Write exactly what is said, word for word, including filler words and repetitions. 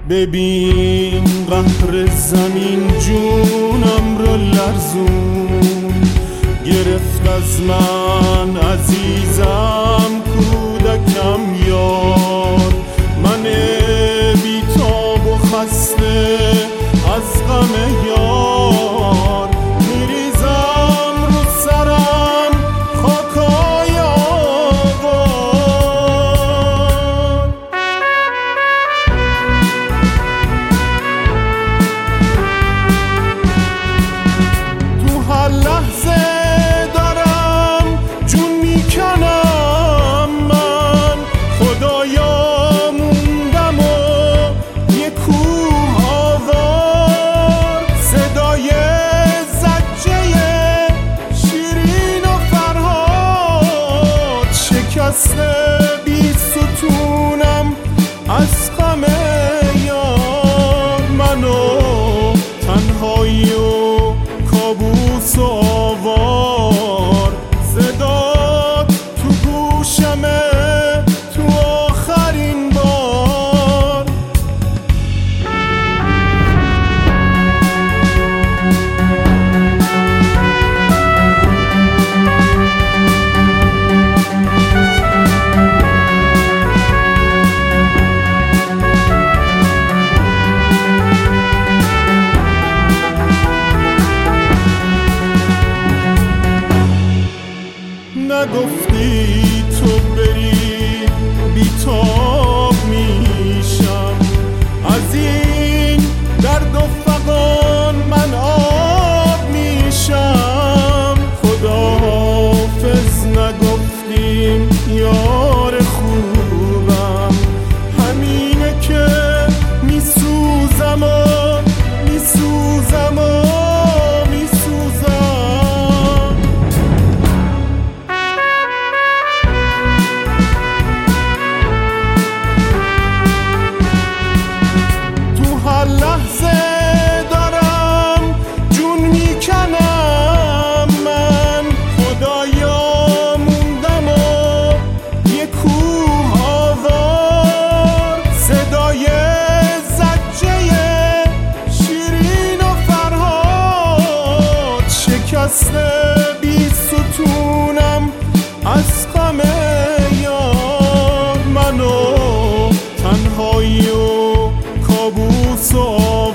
ببین قهر زمین جونم رو لرزون، گرفت از من عزیزم کودکم یار. من بیتاب و خسته از غم یار، میریزم رو سرم خاکای آوار. تو هر لحظه دارم جون میکنم من، خدایا موندم و یه کوه آوار. صدای زجه شیرین و فرهاد، شکسته بی ستونم از غم یار. منو تنهایی و کابوس و آوار، صدات تو گوشمه تو آخرین بار. نگفتی تو بری بیتاب میشم، از این درد و فغان من آب میشم. خداحافظ نگفتیم یار خوبم، همینه که میسوزم و میسوزم و لحظه دارم جون میکنم من، خدایا موندم و یه کوه آوار. صدای زجه شیرین و فرهاد، شکسته بی ستونم از غم یار. منو تنهایی و کابوس و